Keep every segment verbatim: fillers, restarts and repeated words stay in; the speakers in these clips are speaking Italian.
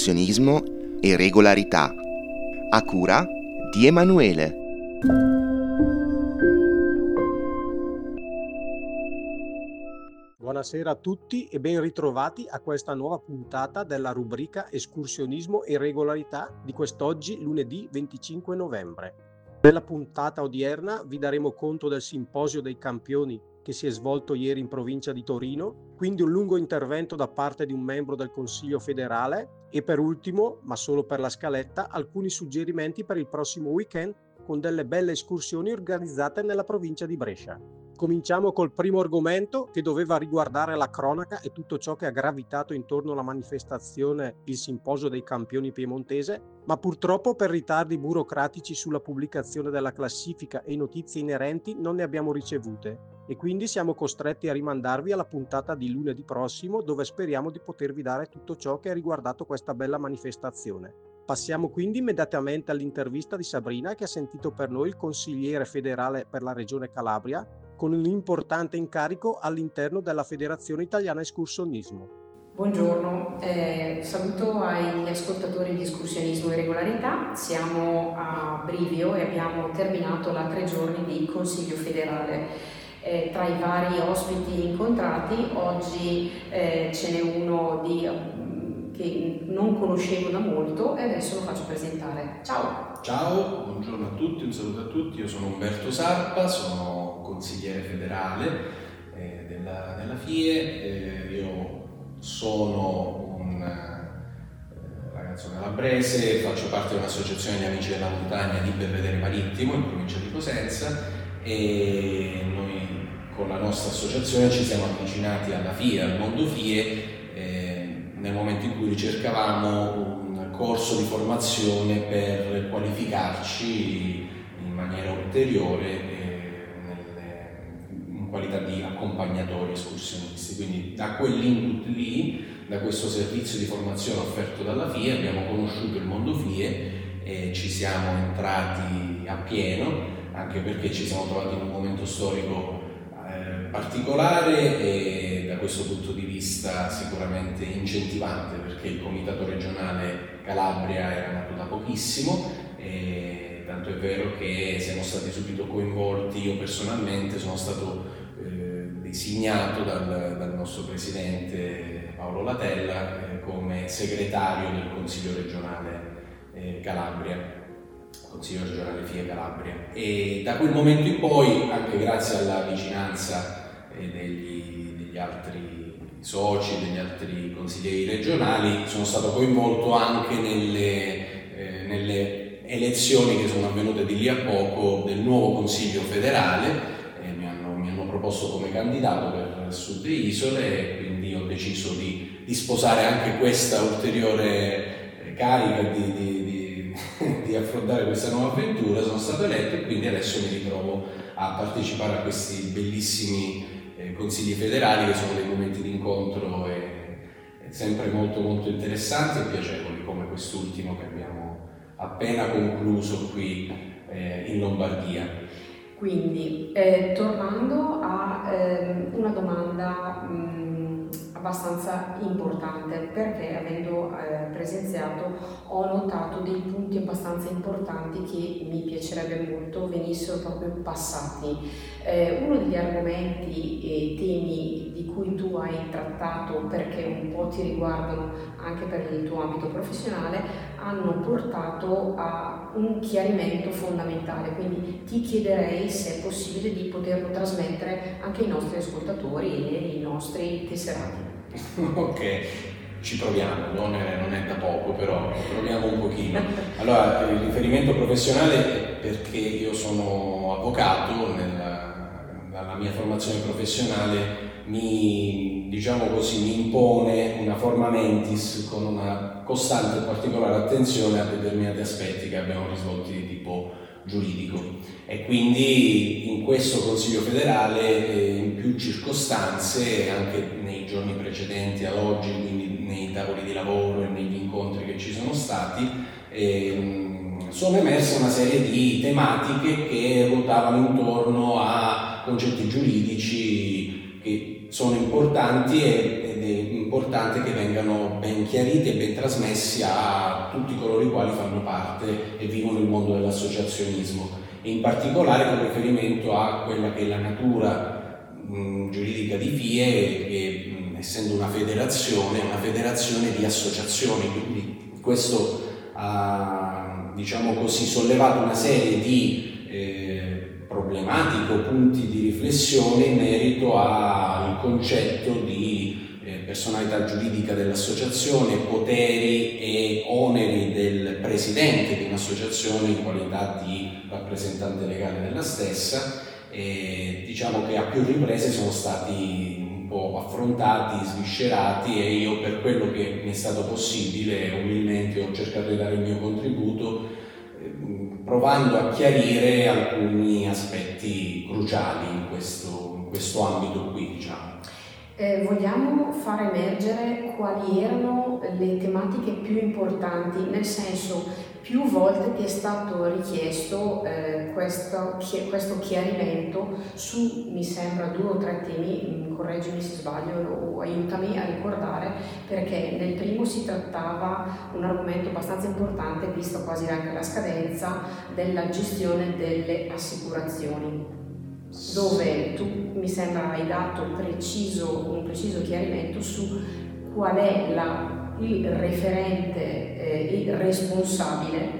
escursionismo e regolarità, a cura di Emanuele. Buonasera a tutti e ben ritrovati a questa nuova puntata della rubrica Escursionismo e regolarità di quest'oggi lunedì venticinque novembre. Nella puntata odierna vi daremo conto del simposio dei campioni che si è svolto ieri in provincia di Torino, quindi un lungo intervento da parte di un membro del Consiglio federale e per ultimo, ma solo per la scaletta, alcuni suggerimenti per il prossimo weekend con delle belle escursioni organizzate nella provincia di Brescia. Cominciamo col primo argomento che doveva riguardare la cronaca e tutto ciò che ha gravitato intorno alla manifestazione, il simposio dei campioni piemontese, ma purtroppo per ritardi burocratici sulla pubblicazione della classifica e notizie inerenti non ne abbiamo ricevute e quindi siamo costretti a rimandarvi alla puntata di lunedì prossimo dove speriamo di potervi dare tutto ciò che ha riguardato questa bella manifestazione. Passiamo quindi immediatamente all'intervista di Sabrina che ha sentito per noi il consigliere federale per la regione Calabria con un importante incarico all'interno della Federazione Italiana Escursionismo. Buongiorno, eh, saluto agli ascoltatori di Escursionismo e Regolarità. Siamo a Brivio e abbiamo terminato la tre giorni di Consiglio federale. Eh, tra i vari ospiti incontrati, oggi eh, ce n'è uno di, um, che non conoscevo da molto e adesso lo faccio presentare. Ciao! Ciao, buongiorno a tutti, un saluto a tutti. Io sono Umberto Sarpa, sono consigliere federale eh, della, della F I E. Eh, io sono un eh, ragazzo calabrese, faccio parte di un'associazione di amici della montagna di Belvedere Marittimo in provincia di Cosenza e noi con la nostra associazione ci siamo avvicinati alla F I E, al mondo F I E, eh, nel momento in cui ricercavamo un corso di formazione per qualificarci in maniera ulteriore eh, nelle, in qualità di accompagnatori escursionisti. Quindi da quell'input lì, da questo servizio di formazione offerto dalla F I E, abbiamo conosciuto il mondo F I E e ci siamo entrati a pieno, anche perché ci siamo trovati in un momento storico eh, particolare e da questo punto di vista sicuramente incentivante, perché il comitato regionale Calabria era nato da pochissimo e tanto è vero che siamo stati subito coinvolti. Io personalmente sono stato eh, designato dal, dal nostro presidente Paolo Latella eh, come segretario del Consiglio regionale eh, Calabria. Consiglio regionale F I E Calabria, e da quel momento in poi, anche grazie alla vicinanza eh, degli, degli altri soci, degli altri consiglieri regionali, sono stato coinvolto anche nelle, eh, nelle elezioni che sono avvenute di lì a poco del nuovo Consiglio federale. Eh, mi, hanno, mi hanno proposto come candidato per Sud e Isole e quindi ho deciso di, di sposare anche questa ulteriore eh, carica di, di di affrontare questa nuova avventura. Sono stato eletto e quindi adesso mi ritrovo a partecipare a questi bellissimi eh, consigli federali che sono dei momenti di incontro e, e sempre molto molto interessanti e piacevoli, come quest'ultimo che abbiamo appena concluso qui eh, in Lombardia. Quindi, eh, tornando a eh, una domanda mh, abbastanza importante, perché avendo eh, presenziato ho notato dei punti abbastanza importanti che mi piacerebbe molto venissero proprio passati. Eh, uno degli argomenti e temi di cui tu hai trattato, perché un po' ti riguardano anche per il tuo ambito professionale, hanno portato a un chiarimento fondamentale, quindi ti chiederei se è possibile di poterlo trasmettere anche ai nostri ascoltatori e ai nostri tesserati. Ok, ci proviamo, non è, non è da poco, però proviamo un pochino. Allora, il riferimento professionale è perché io sono avvocato, nella, dalla mia formazione professionale mi, diciamo così, mi impone una forma mentis con una costante e particolare attenzione a determinati aspetti che abbiamo risvolti di tipo giuridico e quindi in questo Consiglio federale eh, in più circostanze, anche nei giorni precedenti ad oggi, quindi nei tavoli di lavoro e negli incontri che ci sono stati, eh, sono emerse una serie di tematiche che ruotavano intorno a concetti giuridici che sono importanti ed è importante che vengano ben chiariti e ben trasmessi a tutti coloro i quali fanno parte e vivono il mondo dell'associazionismo, e in particolare con riferimento a quella che è la natura mh, giuridica di F I E, che mh, essendo una federazione, è una federazione di associazioni, quindi questo ha, diciamo così, sollevato una serie di eh, problematiche o punti di riflessione in merito al concetto di eh, personalità giuridica dell'associazione, poteri e oneri del presidente di un'associazione in qualità di rappresentante legale della stessa. E diciamo che a più riprese sono stati un po' affrontati, sviscerati, e io, per quello che mi è stato possibile, umilmente ho cercato di dare il mio contributo, provando a chiarire alcuni aspetti cruciali in questo, in questo ambito qui, diciamo. Eh, vogliamo far emergere quali erano le tematiche più importanti, nel senso, più volte ti è stato richiesto eh, questo, chi, questo chiarimento su, mi sembra, due o tre temi, correggimi se sbaglio o aiutami a ricordare, perché nel primo si trattava un argomento abbastanza importante, visto quasi anche la scadenza, della gestione delle assicurazioni, dove tu, mi sembra, hai dato preciso, un preciso chiarimento su qual è la, il referente, eh, il responsabile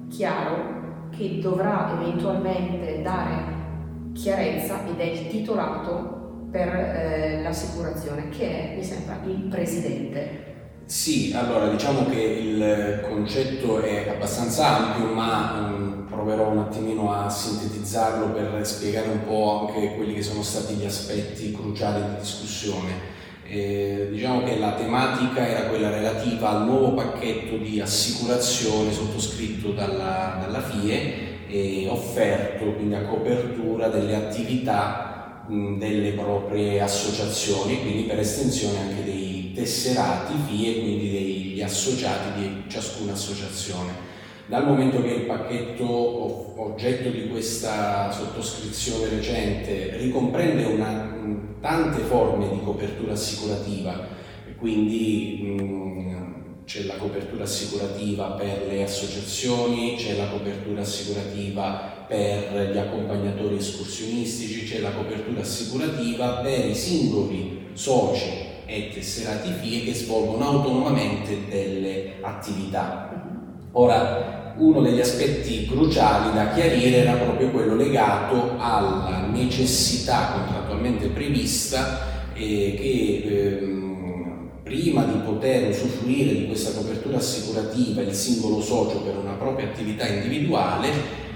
chiaro che dovrà eventualmente dare chiarezza, ed è il titolato per eh, l'assicurazione, che è, mi sembra, il presidente. Sì, allora diciamo che il concetto è abbastanza ampio, ma um, proverò un attimino a sintetizzarlo per spiegare un po' anche quelli che sono stati gli aspetti cruciali di discussione. Eh, diciamo che la tematica era quella relativa al nuovo pacchetto di assicurazione sottoscritto dalla, dalla F I E e offerto quindi a copertura delle attività mh, delle proprie associazioni, quindi per estensione anche dei tesserati F I E, quindi degli associati di ciascuna associazione. Dal momento che il pacchetto oggetto di questa sottoscrizione recente ricomprende una, tante forme di copertura assicurativa, quindi mh, c'è la copertura assicurativa per le associazioni, c'è la copertura assicurativa per gli accompagnatori escursionistici, c'è la copertura assicurativa per i singoli soci e tesserati F I E che svolgono autonomamente delle attività. Ora, uno degli aspetti cruciali da chiarire era proprio quello legato alla necessità contrattualmente prevista eh, che ehm, prima di poter usufruire di questa copertura assicurativa il singolo socio per una propria attività individuale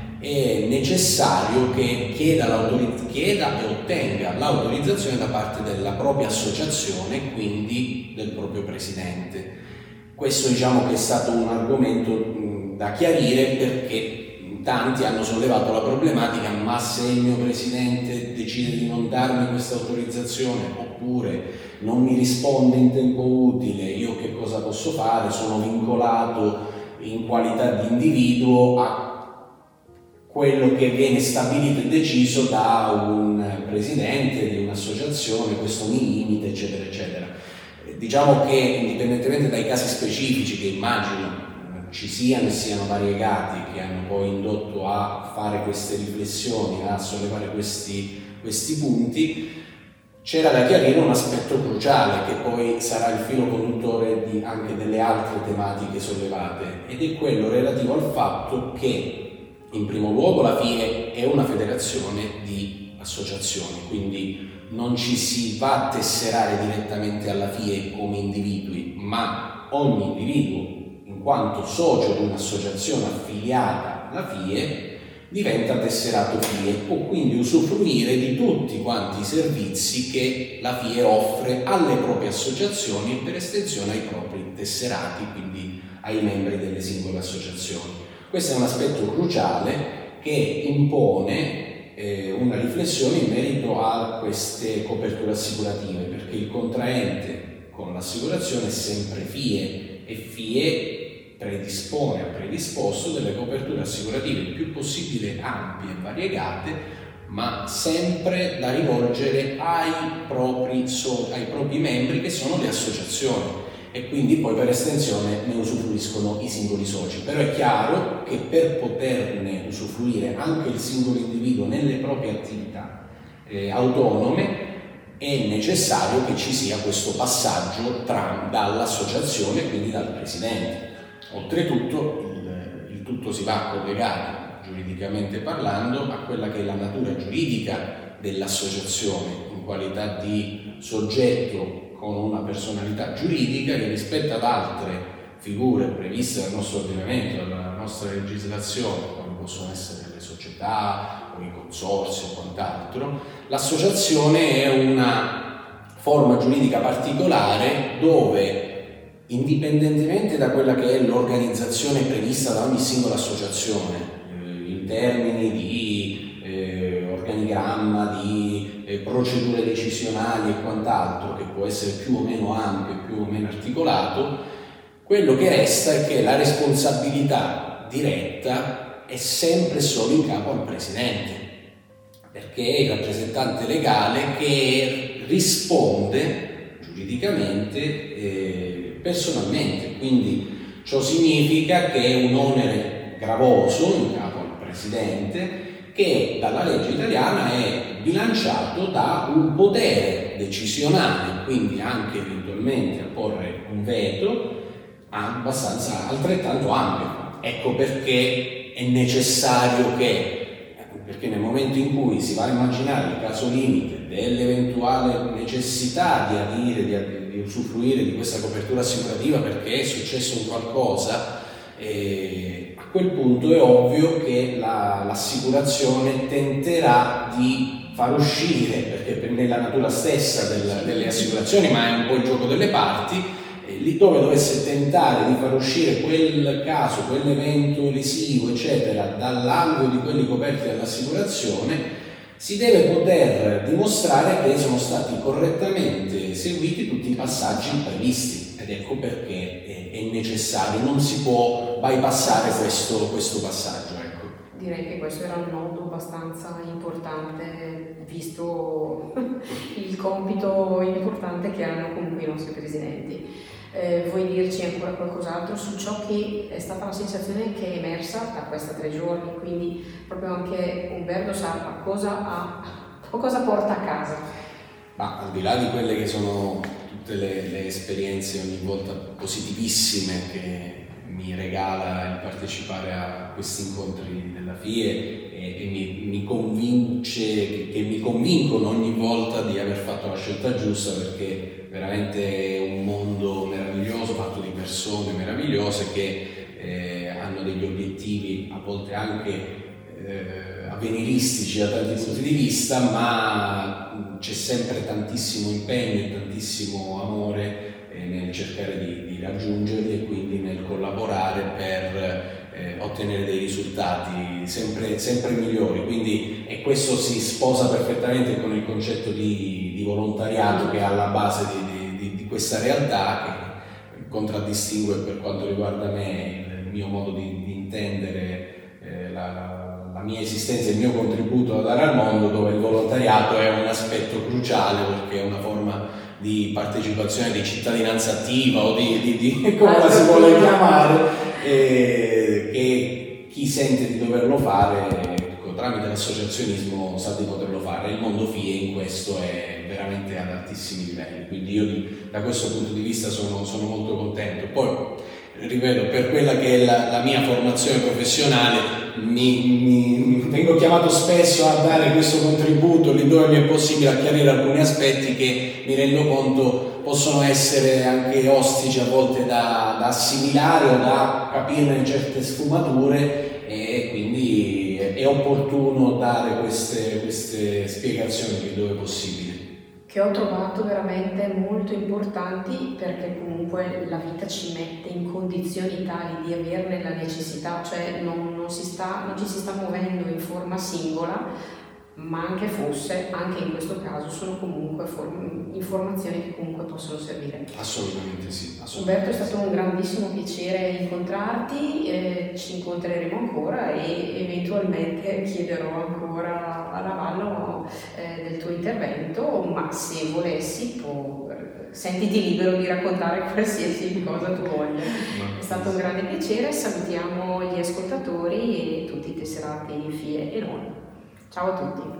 è necessario che chieda, chieda e ottenga l'autorizzazione da parte della propria associazione, quindi del proprio presidente. Questo, diciamo, che è stato un argomento mh, da chiarire, perché tanti hanno sollevato la problematica: ma se il mio presidente decide di non darmi questa autorizzazione oppure non mi risponde in tempo utile, io che cosa posso fare? Sono vincolato in qualità di individuo a quello che viene stabilito e deciso da un presidente di un'associazione, questo mi limita, eccetera, eccetera. Diciamo che, indipendentemente dai casi specifici che immagino ci siano e siano variegati, che hanno poi indotto a fare queste riflessioni, a sollevare questi, questi punti, c'era da chiarire un aspetto cruciale che poi sarà il filo conduttore di anche delle altre tematiche sollevate, ed è quello relativo al fatto che, in primo luogo, la F I E è una federazione di associazioni, quindi non ci si va a tesserare direttamente alla F I E come individui, ma ogni individuo, in quanto socio di un'associazione affiliata alla F I E, diventa tesserato F I E, può quindi usufruire di tutti quanti i servizi che la F I E offre alle proprie associazioni e per estensione ai propri tesserati, quindi ai membri delle singole associazioni. Questo è un aspetto cruciale che impone eh, una riflessione in merito a queste coperture assicurative, perché il contraente con l'assicurazione è sempre F I E e F I E predispone, ha predisposto delle coperture assicurative il più possibile ampie e variegate, ma sempre da rivolgere ai propri, so- ai propri membri, che sono le associazioni, e quindi poi per estensione ne usufruiscono i singoli soci. Però è chiaro che per poterne usufruire anche il singolo individuo nelle proprie attività eh, autonome è necessario che ci sia questo passaggio tra, dall'associazione, quindi dal presidente. Oltretutto il, il tutto si va a collegare, giuridicamente parlando, a quella che è la natura giuridica dell'associazione in qualità di soggetto con una personalità giuridica che, rispetto ad altre figure previste dal nostro ordinamento, dalla nostra legislazione, come possono essere le società o i consorzi o quant'altro, l'associazione è una forma giuridica particolare dove, indipendentemente da quella che è l'organizzazione prevista da ogni singola associazione, in termini di eh, organigramma, di eh, procedure decisionali e quant'altro, che può essere più o meno ampio, più o meno articolato, quello che resta è che la responsabilità diretta è sempre e solo in capo al presidente, perché è il rappresentante legale che risponde giuridicamente eh, personalmente. Quindi ciò significa che è un onere gravoso in capo presidente, che dalla legge italiana è bilanciato da un potere decisionale, quindi anche eventualmente a porre un veto abbastanza altrettanto ampio. Ecco perché è necessario che, perché nel momento in cui si va a immaginare il caso limite dell'eventuale necessità di adire, di, di usufruire di questa copertura assicurativa perché è successo un qualcosa, eh, a quel punto è ovvio che la, l'assicurazione tenterà di far uscire, perché nella natura stessa del, delle assicurazioni, ma è un po' il gioco delle parti, eh, lì dove dovesse tentare di far uscire quel caso, quell'evento lesivo, eccetera, dall'alveo di quelli coperti dall'assicurazione, si deve poter dimostrare che sono stati correttamente eseguiti tutti i passaggi previsti. Ed ecco perché è necessario, non si può bypassare questo, questo passaggio. Ecco. Direi che questo era un nodo abbastanza importante, visto il compito importante che hanno comunque i nostri presidenti. Eh, vuoi dirci ancora qualcos'altro su ciò che è stata la sensazione che è emersa da questi tre giorni? Quindi proprio anche Umberto Sarpa, cosa, ha, cosa porta a casa? Ma al di là di quelle che sono tutte le, le esperienze ogni volta positivissime che mi regala il partecipare a questi incontri della F I E e, e mi, mi convince, che, che mi convincono ogni volta di aver fatto la scelta giusta, perché veramente è un mondo meraviglioso, fatto di persone meravigliose che eh, hanno degli obiettivi a volte anche eh, avveniristici da tanti punti di vista, ma c'è sempre tantissimo impegno e tantissimo amore eh, nel cercare di, di raggiungerli e quindi nel collaborare per eh, ottenere dei risultati sempre, sempre migliori. Quindi, e questo si sposa perfettamente con il concetto di, di volontariato che è alla base di, di, di questa realtà, che contraddistingue per quanto riguarda me il mio modo di, di intendere eh, la la mia esistenza e il mio contributo da dare al mondo, dove il volontariato è un aspetto cruciale, perché è una forma di partecipazione, di cittadinanza attiva o di, di, di come la si vuole chiamare, eh, che chi sente di doverlo fare ecco, tramite l'associazionismo sa di poterlo fare. Il mondo F I E in questo è veramente ad altissimi livelli, quindi io da questo punto di vista sono, sono molto contento. Poi ripeto, per quella che è la, la mia formazione professionale mi, mi vengo chiamato spesso a dare questo contributo lì dove mi è possibile, a chiarire alcuni aspetti che mi rendo conto possono essere anche ostici a volte da, da assimilare o da capirne certe sfumature, e quindi è, è opportuno dare queste, queste spiegazioni lì dove è possibile. Che ho trovato veramente molto importanti, perché comunque la vita ci mette in condizioni tali di averne la necessità, cioè non, non, si sta, non ci si sta muovendo in forma singola, ma anche fosse, anche in questo caso, sono comunque form- informazioni che comunque possono servire. Assolutamente sì. Assolutamente Umberto, è stato sì. un grandissimo piacere incontrarti, eh, ci incontreremo ancora e eventualmente chiederò ancora a Ravallo intervento, ma se volessi può, sentiti libero di raccontare qualsiasi cosa tu voglia. È stato un grande piacere, salutiamo gli ascoltatori e tutti i tesserati F I E e non. Ciao a tutti.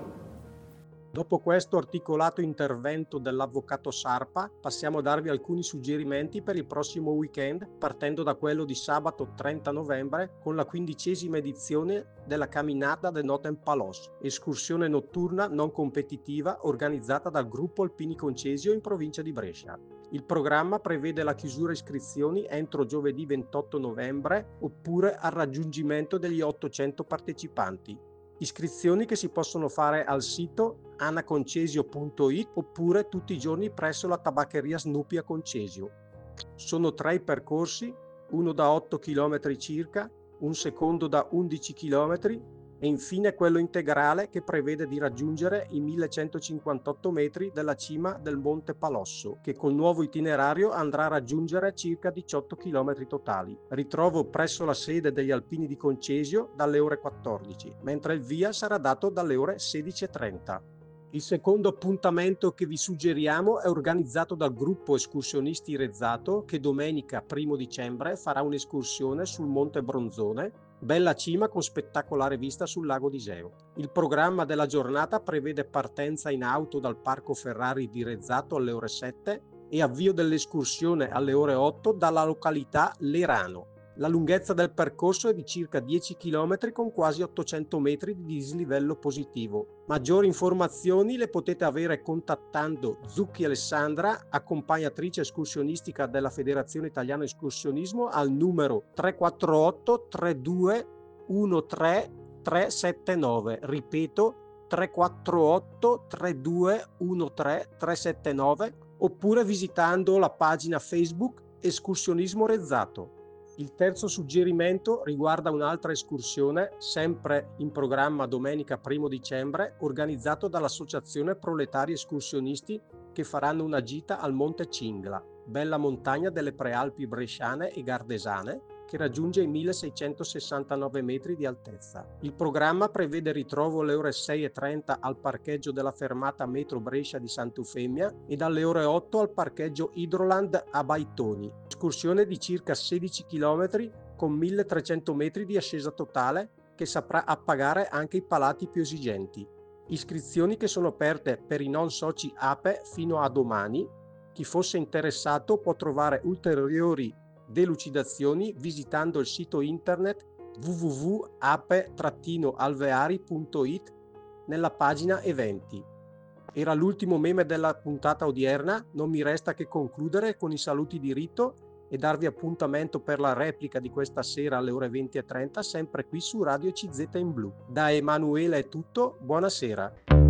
Dopo questo articolato intervento dell'avvocato Sarpa, passiamo a darvi alcuni suggerimenti per il prossimo weekend, partendo da quello di sabato trenta novembre con la quindicesima edizione della Camminata de Noten Palos, escursione notturna non competitiva organizzata dal gruppo Alpini Concesio in provincia di Brescia. Il programma prevede la chiusura iscrizioni entro giovedì ventotto novembre oppure al raggiungimento degli ottocento partecipanti. Iscrizioni che si possono fare al sito anaconcesio punto it oppure tutti i giorni presso la tabaccheria Snoopy a Concesio. Sono tre i percorsi, uno da otto chilometri circa, un secondo da undici chilometri e infine quello integrale che prevede di raggiungere i millecentocinquantotto metri della cima del Monte Palosso, che col nuovo itinerario andrà a raggiungere circa diciotto chilometri totali. Ritrovo presso la sede degli Alpini di Concesio dalle ore quattordici, mentre il via sarà dato dalle ore sedici e trenta. Il secondo appuntamento che vi suggeriamo è organizzato dal gruppo escursionisti Rezzato, che domenica primo dicembre farà un'escursione sul Monte Bronzone, bella cima con spettacolare vista sul lago d'Iseo. Il programma della giornata prevede partenza in auto dal Parco Ferrari di Rezzato alle ore sette e avvio dell'escursione alle ore otto dalla località Lerano. La lunghezza del percorso è di circa dieci chilometri con quasi ottocento metri di dislivello positivo. Maggiori informazioni le potete avere contattando Zucchi Alessandra, accompagnatrice escursionistica della Federazione Italiana Escursionismo, al numero tre quattro otto tre due uno tre tre sette nove. Ripeto, tre quattro otto tre due uno tre tre sette nove, oppure visitando la pagina Facebook Escursionismo Rezzato. Il terzo suggerimento riguarda un'altra escursione, sempre in programma domenica primo dicembre, organizzato dall'Associazione Proletari Escursionisti, che faranno una gita al Monte Cingla, bella montagna delle prealpi bresciane e gardesane, che raggiunge i milleseicentosessantanove metri di altezza. Il programma prevede ritrovo alle ore sei e trenta al parcheggio della fermata metro Brescia di Sant'Eufemia e dalle ore otto al parcheggio Hydroland a Baitoni. Escursione di circa sedici chilometri con milletrecento metri di ascesa totale che saprà appagare anche i palati più esigenti. Iscrizioni che sono aperte per i non soci A P E fino a domani. Chi fosse interessato può trovare ulteriori delucidazioni visitando il sito internet w w w punto ape alveari punto it nella pagina eventi. Era l'ultimo meme della puntata odierna, non mi resta che concludere con i saluti di rito e darvi appuntamento per la replica di questa sera alle ore venti e trenta sempre qui su Radio C Z in Blu. Da Emanuele è tutto, buonasera.